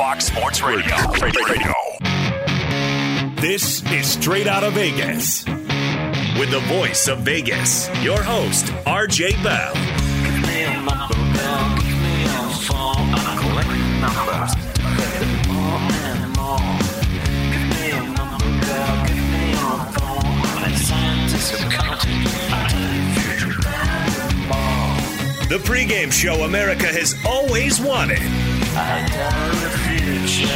Fox Sports Radio. This is Straight Out of Vegas. With the voice of Vegas, your host, RJ Bell. Give me a number, girl. Give me your phone. I'm collecting numbers. More and more. Give me a number, girl. Give me your phone. Like scientists are counting. I tell you future more. The pregame show America has always wanted. I tell the future.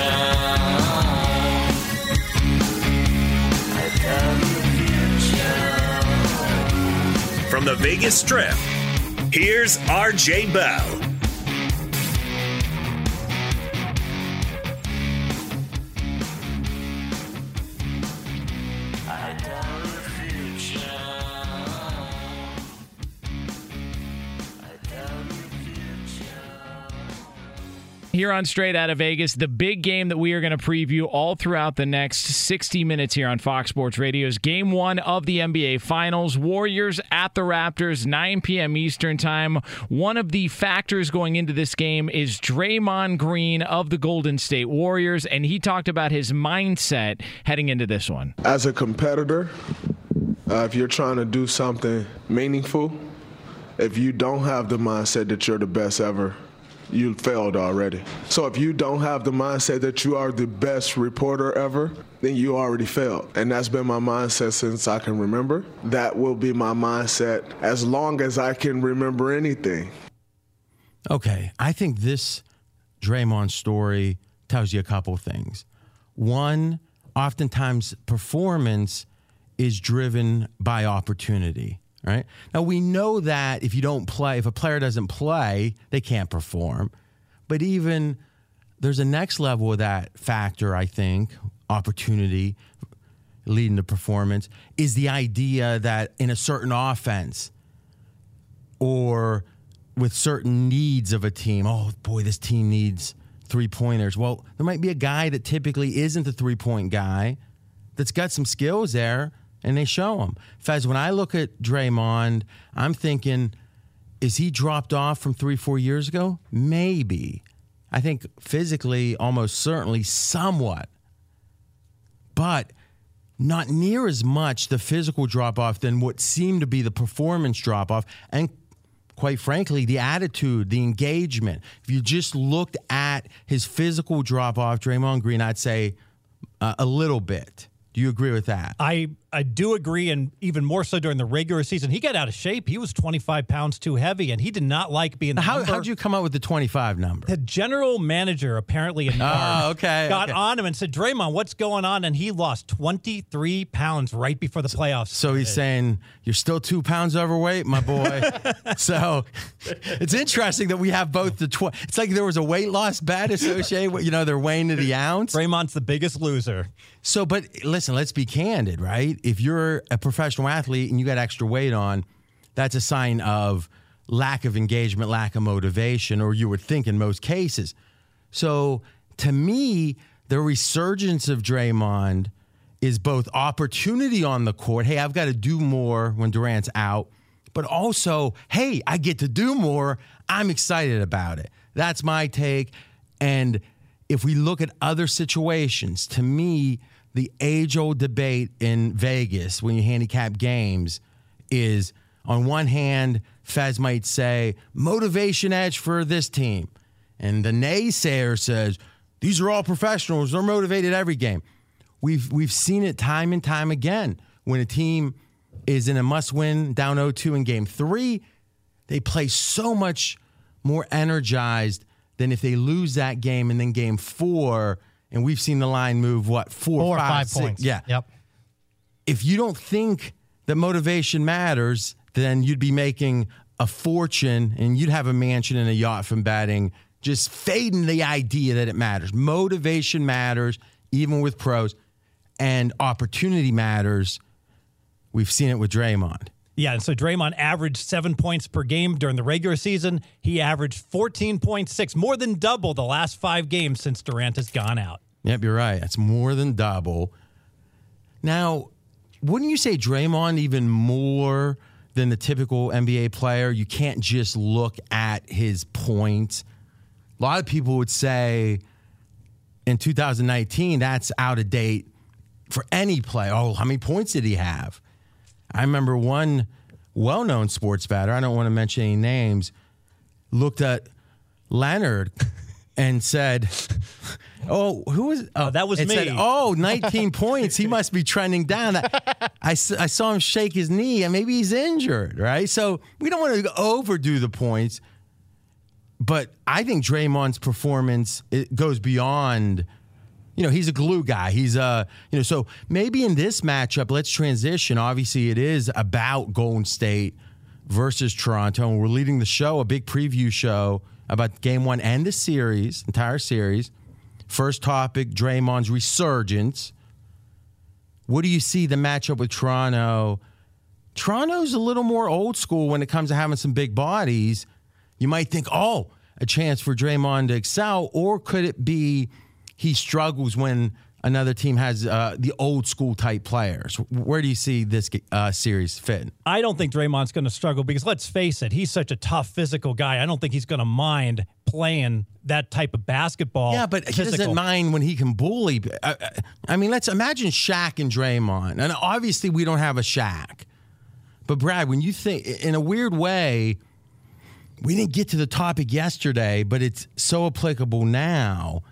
I tell the future. From the Vegas Strip, here's RJ Bell. I tell the future. I tell the future. Here on Straight Out of Vegas, the big game that we are going to preview all throughout the next 60 minutes here on Fox Sports Radio is Game 1 of the NBA Finals. Warriors at the Raptors, 9 p.m. Eastern Time. One of the factors going into this game is Draymond Green of the Golden State Warriors, and he talked about his mindset heading into this one. As a competitor, if you're trying to do something meaningful, if you don't have the mindset that you're the best ever, you failed already. So if you don't have the mindset that you are the best reporter ever, then you already failed. And that's been my mindset since I can remember. That will be my mindset as long as I can remember anything. Okay, I think this Draymond story tells you a couple things. One, oftentimes performance is driven by opportunity. Right? Now, we know that if a player doesn't play, they can't perform. But even there's a next level of that factor, I think, opportunity leading to performance, is the idea that in a certain offense or with certain needs of a team, oh, boy, this team needs three-pointers. Well, there might be a guy that typically isn't the three-point guy that's got some skills there, and they show him. Fez, when I look at Draymond, I'm thinking, is he dropped off from 3-4 years ago? Maybe. I think physically, almost certainly, somewhat. But not near as much the physical drop-off than what seemed to be the performance drop-off. And quite frankly, the attitude, the engagement. If you just looked at his physical drop-off, Draymond Green, I'd say a little bit. Do you agree with that? I do agree, and even more so during the regular season. He got out of shape. He was 25 pounds too heavy, and he did not like being the number. How'd you come up with the 25 number? The general manager, apparently, in March, got on him and said, Draymond, what's going on? And he lost 23 pounds right before the playoffs. So he's saying, you're still 2 pounds overweight, my boy. So it's interesting that we have both the it's like there was a weight loss bet associated with, they're weighing to the ounce. Draymond's the biggest loser. So, but listen, let's be candid, right? If you're a professional athlete and you got extra weight on, that's a sign of lack of engagement, lack of motivation, or you would think in most cases. So to me, the resurgence of Draymond is both opportunity on the court. Hey, I've got to do more when Durant's out, but also, hey, I get to do more. I'm excited about it. That's my take. And if we look at other situations, to me, the age-old debate in Vegas when you handicap games is, on one hand, Fez might say, motivation edge for this team. And the naysayer says, these are all professionals. They're motivated every game. We've seen it time and time again. When a team is in a must-win, down 0-2 in Game 3, they play so much more energized than if they lose that game, and then Game 4, and we've seen the line move, 4 or 5 points. Yeah. Yep. If you don't think that motivation matters, then you'd be making a fortune, and you'd have a mansion and a yacht from betting, just fading the idea that it matters. Motivation matters, even with pros, and opportunity matters. We've seen it with Draymond. Yeah, and so Draymond averaged 7 points per game during the regular season. He averaged 14.6, more than double the last 5 games since Durant has gone out. Yep, you're right. That's more than double. Now, wouldn't you say Draymond even more than the typical NBA player? You can't just look at his points. A lot of people would say in 2019, that's out of date for any play. Oh, how many points did he have? I remember one well-known sports batter, I don't want to mention any names, looked at Leonard and said, oh, who was that was me. Said, 19 points. He must be trending down. I saw him shake his knee, and maybe he's injured, right? So we don't want to overdo the points. But I think Draymond's performance, it goes beyond, he's a glue guy. He's so maybe in this matchup, let's transition. Obviously, it is about Golden State versus Toronto, and we're leading the show, a big preview show about Game 1 and the series, entire series. First topic, Draymond's resurgence. What do you see the matchup with Toronto? Toronto's a little more old school when it comes to having some big bodies. You might think, a chance for Draymond to excel, or could it be he struggles when another team has the old school type players? Where do you see this series fit? I don't think Draymond's going to struggle because, let's face it, he's such a tough physical guy. I don't think he's going to mind playing that type of basketball. Yeah, but he doesn't mind when he can bully. I mean, let's imagine Shaq and Draymond. And obviously we don't have a Shaq. But Brad, when you think, in a weird way, we didn't get to the topic yesterday, but it's so applicable now,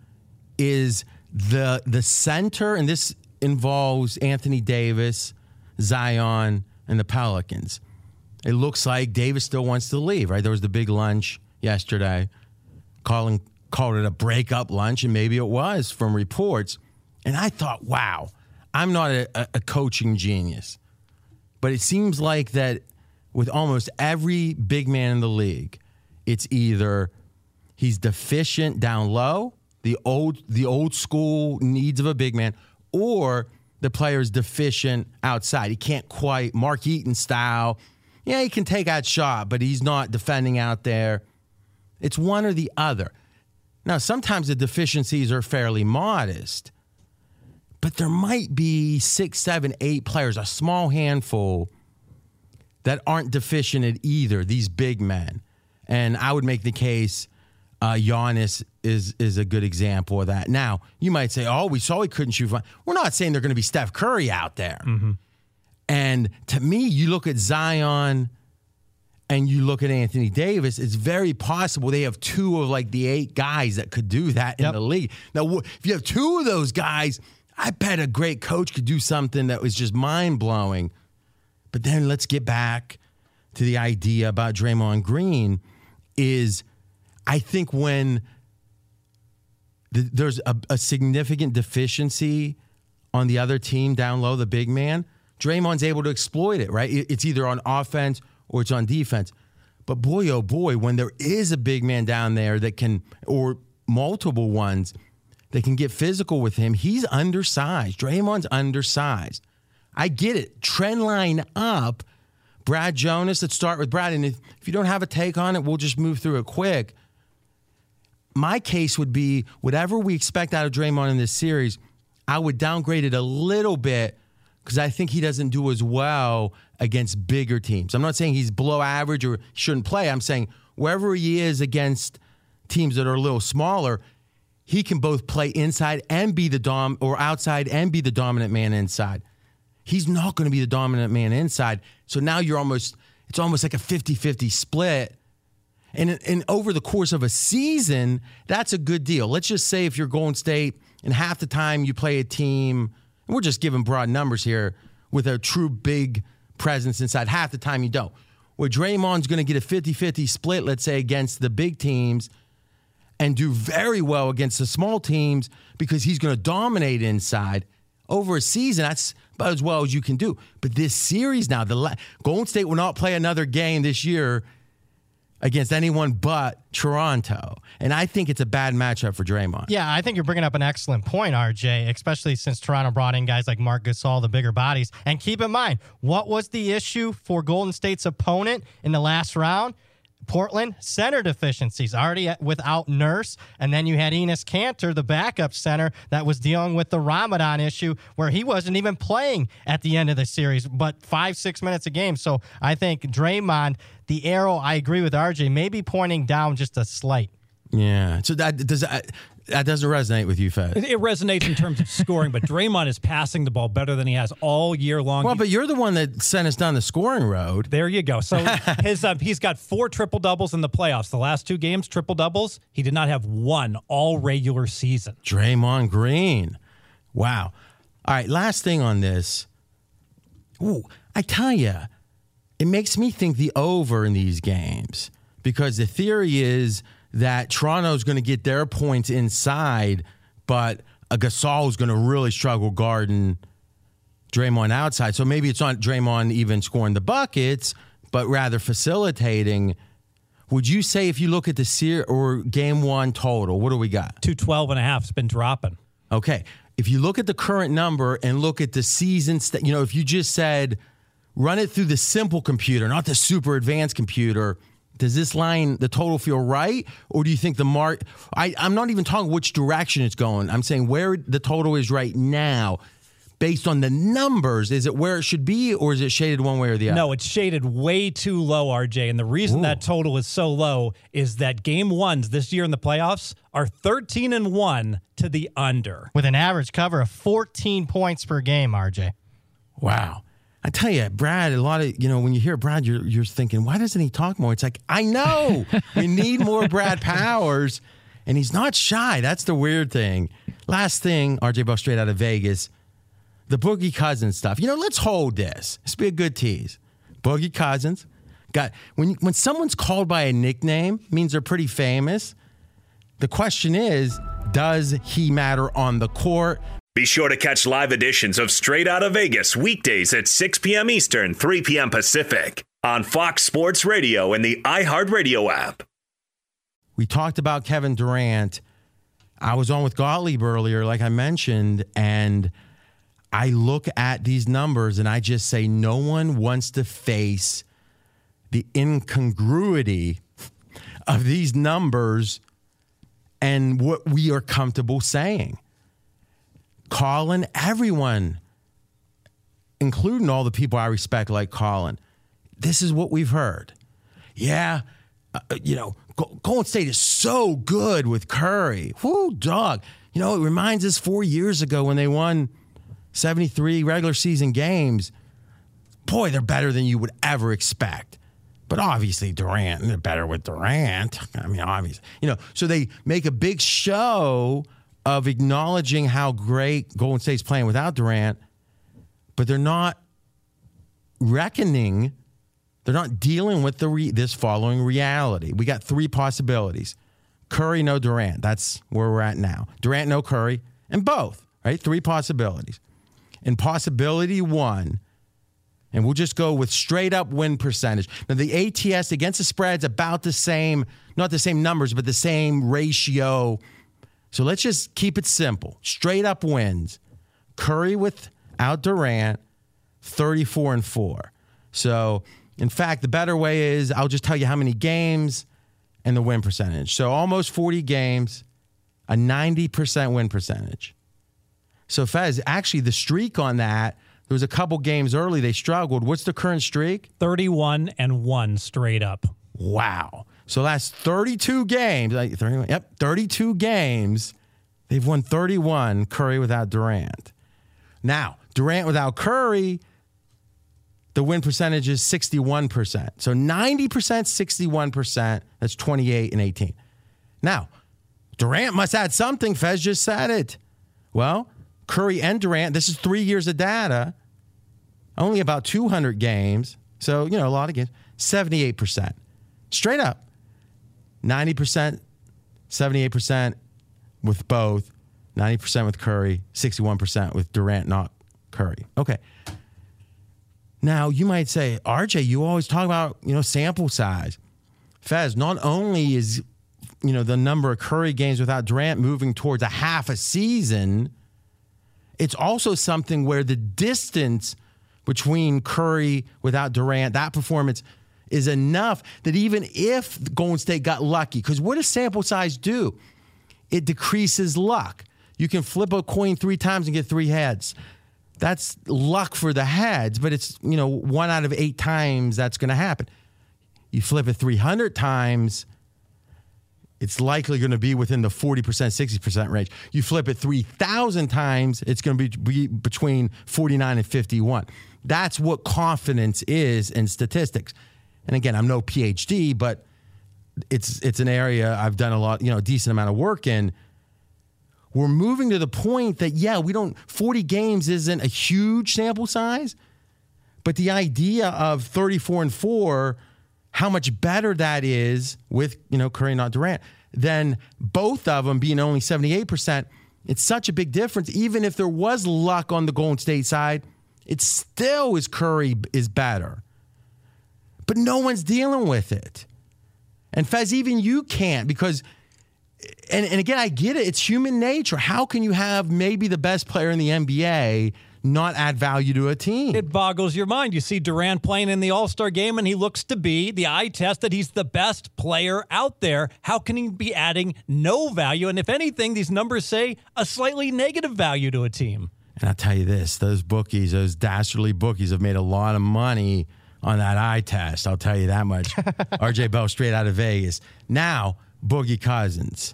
is the center, and this involves Anthony Davis, Zion, and the Pelicans. It looks like Davis still wants to leave, right? There was the big lunch yesterday, called it a breakup lunch, and maybe it was from reports. And I thought, wow, I'm not a coaching genius, but it seems like that with almost every big man in the league, it's either he's deficient down low, the old school needs of a big man, or the player's deficient outside. He can't quite Mark Eaton style. Yeah, he can take out shot, but he's not defending out there. It's one or the other. Now, sometimes the deficiencies are fairly modest, but there might be 6, 7, 8 players, a small handful, that aren't deficient at either, these big men. And I would make the case Giannis is a good example of that. Now, you might say, we saw he couldn't shoot. We're not saying they're going to be Steph Curry out there. Mm-hmm. And to me, you look at Zion and you look at Anthony Davis, it's very possible they have 2 of like the 8 guys that could do that in the league. Now, if you have 2 of those guys, I bet a great coach could do something that was just mind-blowing. But then let's get back to the idea about Draymond Green is I think when there's a significant deficiency on the other team down low, the big man, Draymond's able to exploit it, right? It's either on offense or it's on defense. But boy, oh boy, when there is a big man down there that can, or multiple ones that can get physical with him, he's undersized. Draymond's undersized. I get it. Trend line up. Brad Jonas, let's start with Brad. And if you don't have a take on it, we'll just move through it quick. My case would be whatever we expect out of Draymond in this series, I would downgrade it a little bit because I think he doesn't do as well against bigger teams. I'm not saying he's below average or shouldn't play. I'm saying wherever he is against teams that are a little smaller, he can both play inside and be the or outside and be the dominant man inside. He's not going to be the dominant man inside. So now it's almost like a 50-50 split. And over the course of a season, that's a good deal. Let's just say if you're Golden State and half the time you play a team, and we're just giving broad numbers here, with a true big presence inside, half the time you don't. Where Draymond's going to get a 50-50 split, let's say, against the big teams and do very well against the small teams because he's going to dominate inside. Over a season, that's about as well as you can do. But this series now, Golden State will not play another game this year against anyone but Toronto. And I think it's a bad matchup for Draymond. Yeah, I think you're bringing up an excellent point, RJ, especially since Toronto brought in guys like Marc Gasol, the bigger bodies. And keep in mind, what was the issue for Golden State's opponent in the last round? Portland, center deficiencies, already without Nurse. And then you had Enes Kanter, the backup center, that was dealing with the Ramadan issue where he wasn't even playing at the end of the series, but 5-6 minutes a game. So I think Draymond, the arrow, I agree with RJ, maybe pointing down just a slight. Yeah. So that doesn't resonate with you, Fez. It resonates in terms of scoring, but Draymond is passing the ball better than he has all year long. Well, but you're the one that sent us down the scoring road. There you go. So he's got 4 triple-doubles in the playoffs. The last 2 games, triple-doubles. He did not have one all regular season. Draymond Green. Wow. All right, last thing on this. Ooh, I tell you, it makes me think the over in these games because the theory is that Toronto's going to get their points inside, but Gasol is going to really struggle guarding Draymond outside. So maybe it's not Draymond even scoring the buckets, but rather facilitating. Would you say if you look at the or game 1 total, what do we got? 212.5 has been dropping. Okay. If you look at the current number and look at the season, if you just said, run it through the simple computer, not the super advanced computer, does this line, the total feel right? Or do you think the mark, I'm not even talking which direction it's going. I'm saying where the total is right now, based on the numbers, is it where it should be or is it shaded one way or the other? No, it's shaded way too low, RJ. And the reason that total is so low is that game 1s this year in the playoffs are 13-1 to the under. With an average cover of 14 points per game, RJ. Wow. I tell you, Brad, a lot of, when you hear Brad, you're thinking, why doesn't he talk more? It's like, I know. We need more Brad Powers. And he's not shy. That's the weird thing. Last thing, RJ Buck straight out of Vegas. The Boogie Cousins stuff. Let's hold this. This be a good tease. Boogie Cousins got when someone's called by a nickname, means they're pretty famous. The question is, does he matter on the court? Be sure to catch live editions of Straight Outta Vegas weekdays at 6 p.m. Eastern, 3 p.m. Pacific on Fox Sports Radio and the iHeartRadio app. We talked about Kevin Durant. I was on with Gottlieb earlier, like I mentioned, and I look at these numbers and I just say no one wants to face the incongruity of these numbers and what we are comfortable saying. Colin, everyone, including all the people I respect like Colin, this is what we've heard. Yeah, Golden State is so good with Curry. Whoo, dog. It reminds us 4 years ago when they won 73 regular season games. Boy, they're better than you would ever expect. But obviously Durant, they're better with Durant. I mean, obviously. So they make a big show of acknowledging how great Golden State's playing without Durant, but they're not reckoning, they're not dealing with this following reality. We got 3 possibilities. Curry, no Durant. That's where we're at now. Durant, no Curry, and both, right? 3 possibilities. And possibility 1, and we'll just go with straight up win percentage. Now, the ATS against the spread's about the same, not the same numbers, but the same ratio. So let's just keep it simple. Straight up wins. Curry without Durant, 34-4. So, in fact, the better way is I'll just tell you how many games and the win percentage. So almost 40 games, a 90% win percentage. So, Fez, actually the streak on that, there was a couple games early they struggled. What's the current streak? 31-1 straight up. Wow. So that's 32 games. 32 games. They've won 31, Curry without Durant. Now, Durant without Curry, the win percentage is 61%. So 90%, 61%. That's 28 and 18. Now, Durant must add something. Fez just said it. Well, Curry and Durant, this is 3 years of data, only about 200 games. So, a lot of games. 78%. Straight up. 90%, 78% with both, 90% with Curry, 61% with Durant, not Curry. Okay. Now, you might say, RJ, you always talk about, sample size. Fez, not only is, the number of Curry games without Durant moving towards a half a season, it's also something where the distance between Curry without Durant, that performance is enough that even if Golden State got lucky, because what does sample size do? It decreases luck. You can flip a coin 3 times and get 3 heads. That's luck for the heads, but it's, 1 out of 8 times that's going to happen. You flip it 300 times, it's likely going to be within the 40%, 60% range. You flip it 3,000 times, it's going to be between 49 and 51. That's what confidence is in statistics. And again, I'm no PhD, but it's an area I've done a decent amount of work in. We're moving to the point that, 40 games isn't a huge sample size, but the idea of 34-4, how much better that is with, Curry, not Durant, than both of them being only 78%. It's such a big difference. Even if there was luck on the Golden State side, it still is Curry is better. But no one's dealing with it. And Fez, even you can't, because, and again, I get it. It's human nature. How can you have maybe the best player in the NBA not add value to a team? It boggles your mind. You see Durant playing in the All-Star game, and he looks to be the eye test that he's the best player out there. How can he be adding no value? And if anything, these numbers say a slightly negative value to a team. And I'll tell you this, those bookies, those dastardly bookies have made a lot of money on that eye test. I'll tell you that much. RJ Bell, straight out of Vegas. Now, Boogie Cousins.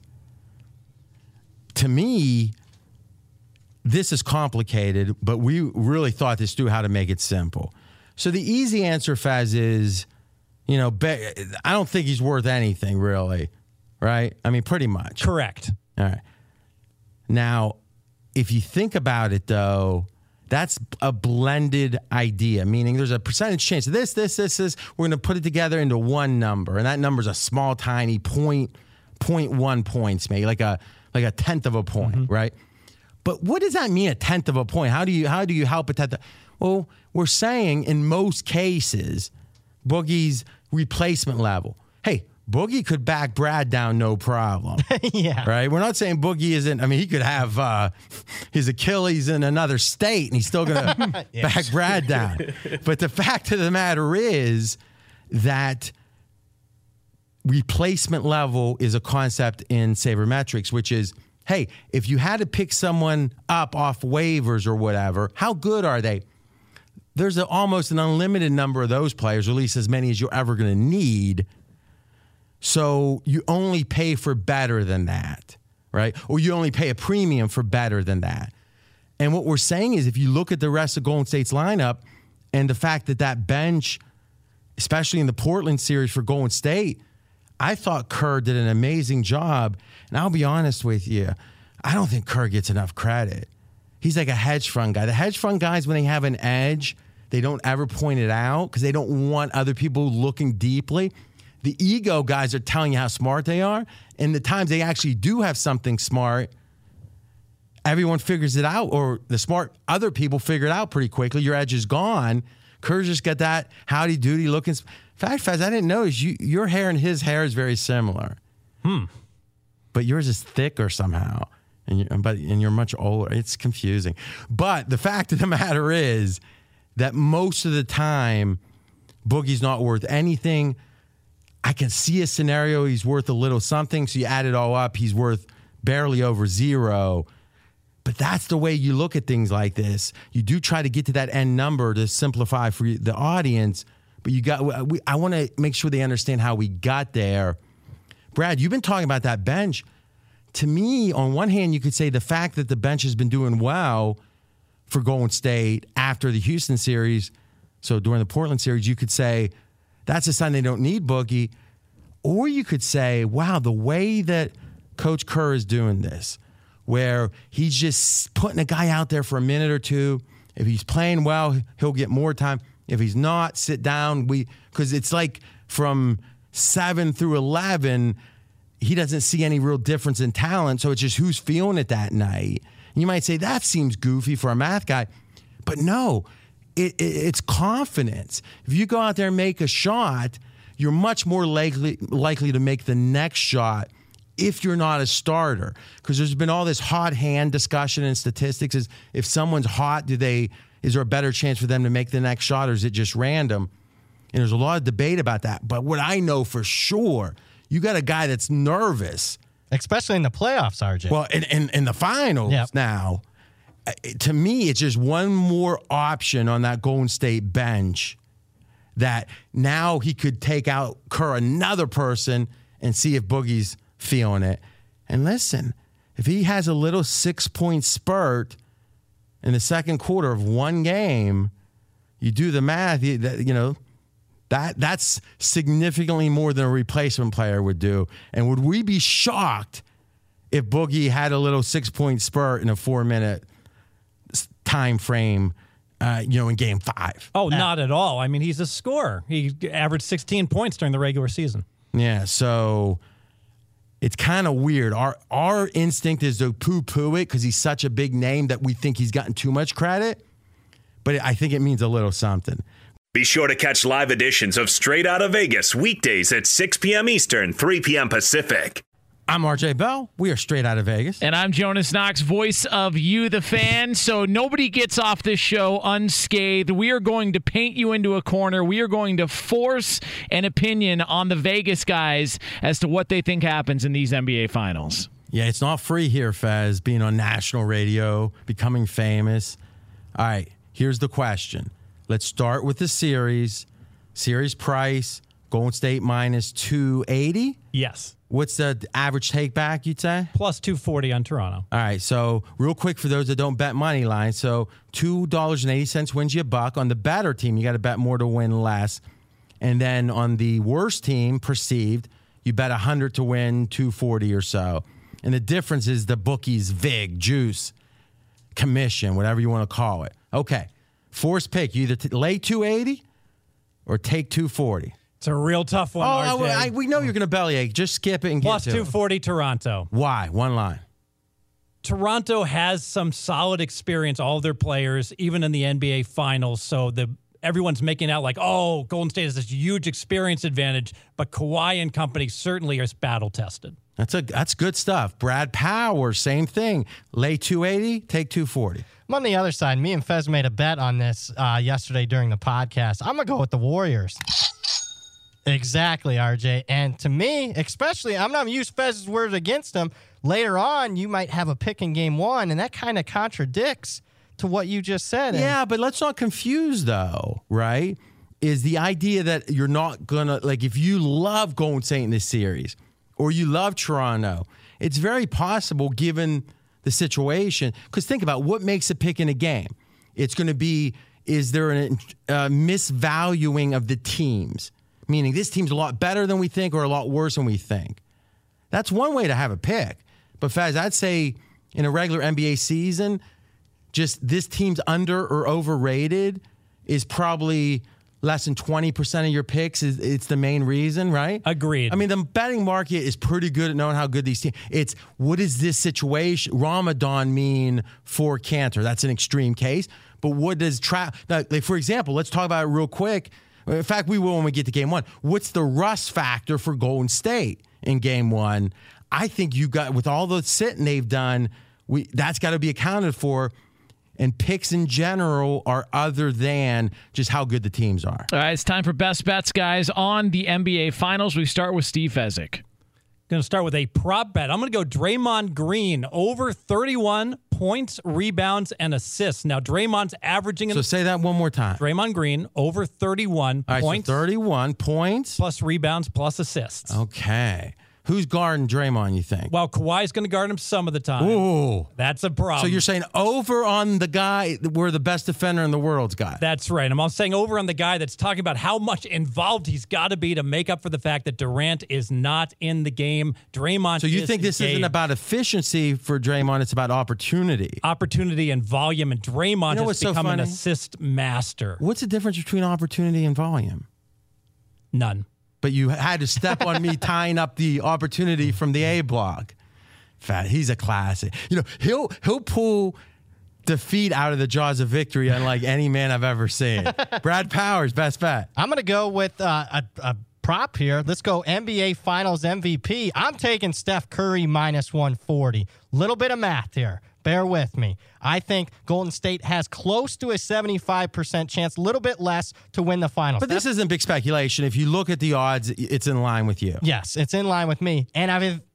To me, this is complicated, but we really thought this through how to make it simple. So the easy answer, Faz, is, I don't think he's worth anything, really, right? I mean, pretty much. Correct. All right. Now, if you think about it, though, that's a blended idea, meaning there's a percentage chance of this. We're going to put it together into one number, and that number is a small, tiny 0.1 points, maybe like a tenth of a point, right? But what does that mean, a tenth of a point? How do you help a tenth? Well, we're saying in most cases, Boogie's replacement level. Hey, Boogie could back Brad down no problem. Yeah. Right? We're not saying Boogie isn't. I mean, he could have his Achilles in another state and he's still going to back Brad down. But the fact of the matter is that replacement level is a concept in sabermetrics, which is, hey, if you had to pick someone up off waivers or whatever, how good are they? There's almost an unlimited number of those players, or at least as many as you're ever going to need. So you only pay for better than that, right? Or you only pay a premium for better than that. And what we're saying is if you look at the rest of Golden State's lineup and the fact that bench, especially in the Portland series for Golden State, I thought Kerr did an amazing job. And I'll be honest with you, I don't think Kerr gets enough credit. He's like a hedge fund guy. The hedge fund guys, when they have an edge, they don't ever point it out because they don't want other people looking deeply. The ego guys are telling you how smart they are. And the times they actually do have something smart, everyone figures it out, or the smart other people figure it out pretty quickly. Your edge is gone. Kerr's just got that howdy doody looking. Fact, Faz, I didn't notice your hair and his hair is very similar. But yours is thicker somehow. And you're much older. It's confusing. But the fact of the matter is that most of the time, Boogie's not worth anything. I can see a scenario he's worth a little something, so you add it all up, he's worth barely over zero. But that's the way you look at things like this. You do try to get to that end number to simplify for the audience, but I want to make sure they understand how we got there. Brad, you've been talking about that bench. To me, on one hand, you could say the fact that the bench has been doing well for Golden State after the Houston series, so during the Portland series, you could say that's a sign they don't need Boogie. Or you could say, wow, the way that Coach Kerr is doing this, where he's just putting a guy out there for a minute or two. If he's playing well, he'll get more time. If he's not, sit down. Because it's like from 7 through 11, he doesn't see any real difference in talent. So it's just who's feeling it that night. And you might say, that seems goofy for a math guy. But no, it's confidence. If you go out there and make a shot, you're much more likely to make the next shot if you're not a starter. Because there's been all this hot hand discussion in statistics. Is if someone's hot, is there a better chance for them to make the next shot, or is it just random? And there's a lot of debate about that. But what I know for sure, you got a guy that's nervous. Especially in the playoffs, RJ. Well, in the finals now. To me, it's just one more option on that Golden State bench that now he could take out Kerr, another person, and see if Boogie's feeling it. And listen, if he has a little 6-point spurt in the second quarter of one game, you do the math, that's significantly more than a replacement player would do. And would we be shocked if Boogie had a little 6-point spurt in a 4-minute time frame, in Game 5? Oh, not at all. I mean, he's a scorer. He averaged 16 points during the regular season. Yeah, so it's kind of weird. Our instinct is to poo-poo it because he's such a big name that we think he's gotten too much credit. But I think it means a little something. Be sure to catch live editions of Straight Outta Vegas weekdays at 6 p.m. Eastern, 3 p.m. Pacific. I'm RJ Bell. We are Straight Outta Vegas. And I'm Jonas Knox, voice of You, the Fan. So nobody gets off this show unscathed. We are going to paint you into a corner. We are going to force an opinion on the Vegas guys as to what they think happens in these NBA Finals. Yeah, it's not free here, Fez, being on national radio, becoming famous. All right, here's the question. Let's start with the series. Series price, Golden State minus 280. Yes. What's the average take back, you'd say? Plus 240 on Toronto. All right, so real quick for those that don't bet money line, so $2.80 wins you $1. On the better team, you got to bet more to win less. And then on the worst team, perceived, you bet 100 to win 240 or so. And the difference is the bookies, vig, juice, commission, whatever you want to call it. Okay, force pick. You either lay 280 or take 240. It's a real tough one, RJ. We know you're going to bellyache. Just skip it and Plus get to 240 Toronto. Why? One line. Toronto has some solid experience, all of their players, even in the NBA Finals. So everyone's making out like, oh, Golden State has this huge experience advantage, but Kawhi and company certainly are battle-tested. That's good stuff. Brad Powers, same thing. Lay 280, take 240. I'm on the other side. Me and Fez made a bet on this yesterday during the podcast. I'm going to go with the Warriors. Exactly, RJ. And to me, especially, I'm not going to use Fez's words against him. Later on, you might have a pick in Game 1, and that kind of contradicts to what you just said. Yeah, but let's not confuse, though, right? Is the idea that you're not going to, like, if you love Golden State in this series or you love Toronto, it's very possible given the situation. Because think about what makes a pick in a game. It's going to be, is there a misvaluing of the teams? Meaning this team's a lot better than we think or a lot worse than we think. That's one way to have a pick. But Faz, I'd say in a regular NBA season, just this team's under or overrated is probably less than 20% of your picks. It's the main reason, right? Agreed. I mean, the betting market is pretty good at knowing how good these teams. It's what does this situation, Ramadan, mean for Cantor? That's an extreme case. But what does like for example, let's talk about it real quick. In fact, we will when we get to Game 1. What's the rust factor for Golden State in Game 1? I think you got, with all the sitting they've done, that's got to be accounted for. And picks in general are other than just how good the teams are. All right, it's time for best bets, guys, on the NBA Finals. We start with Steve Fezzik. Going to start with a prop bet. I'm going to go Draymond Green over 31 points, rebounds, and assists. Now, Draymond's averaging... So say that one more time. Draymond Green over 31 points. So 31 points. Plus rebounds, plus assists. Okay. Who's guarding Draymond, you think? Well, Kawhi's going to guard him some of the time. Ooh. That's a problem. So you're saying over on the guy where the best defender in the world's got. That's right. I'm also saying over on the guy that's talking about how much involved he's got to be to make up for the fact that Durant is not in the game. Draymond So you think this isn't about efficiency for Draymond, it's about opportunity. Opportunity and volume, and Draymond has become an assist master. What's the difference between opportunity and volume? None. But you had to step on me tying up the opportunity from the A block. Fat, he's a classic. You know, he'll pull defeat out of the jaws of victory unlike any man I've ever seen. Brad Powers, best bet. I'm going to go with a prop here. Let's go NBA Finals MVP. I'm taking Steph Curry minus 140. Little bit of math here. Bear with me. I think Golden State has close to a 75% chance, a little bit less, to win the finals. But this isn't big speculation. If you look at the odds, it's in line with you. Yes, it's in line with me. And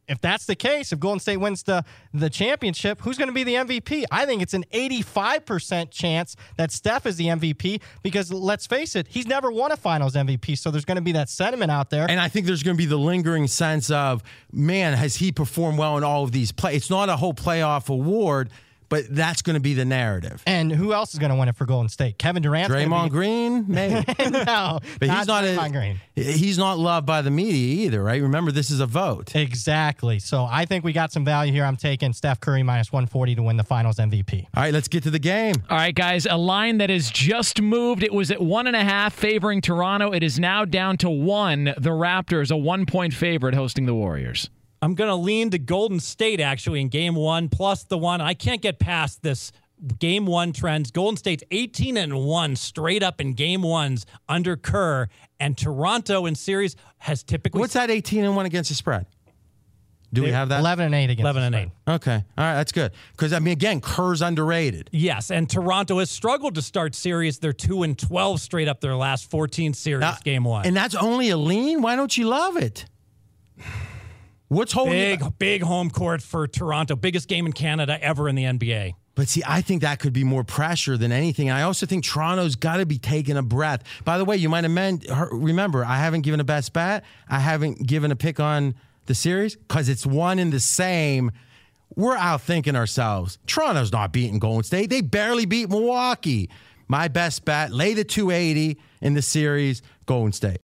if that's the case, if Golden State wins the championship, who's going to be the MVP? I think it's an 85% chance that Steph is the MVP because, let's face it, he's never won a Finals MVP, so there's going to be that sentiment out there. And I think there's going to be the lingering sense of, man, has he performed well in all of these plays? It's not a whole playoff award, but that's going to be the narrative. And who else is going to win it for Golden State? Kevin Durant? Draymond Green? Maybe. No, But he's not Draymond Green. He's not loved by the media either, right? Remember, this is a vote. Exactly. So I think we got some value here. I'm taking Steph Curry minus 140 to win the Finals MVP. All right, let's get to the game. All right, guys, a line that has just moved. It was at 1.5 favoring Toronto. It is now down to 1. The Raptors, a 1-point favorite, hosting the Warriors. I'm going to lean to Golden State, actually, in Game 1, plus the 1. I can't get past this Game 1 trends. Golden State's 18-1 straight up in Game 1s under Kerr, and Toronto in series has typically... What's that 18-1 against the spread? Do we have that? 11-8 against 11-8. Okay. All right, that's good. Because, I mean, again, Kerr's underrated. Yes, and Toronto has struggled to start series. They're 2-12 straight up their last 14 series, Game 1. And that's only a lean? Why don't you love it? What's holding Big home court for Toronto. Biggest game in Canada ever in the NBA. But see, I think that could be more pressure than anything. And I also think Toronto's got to be taking a breath. By the way, you might remember, I haven't given a best bet. I haven't given a pick on the series because it's one and the same. We're outthinking ourselves. Toronto's not beating Golden State. They barely beat Milwaukee. My best bet, lay the 280 in the series, Golden State.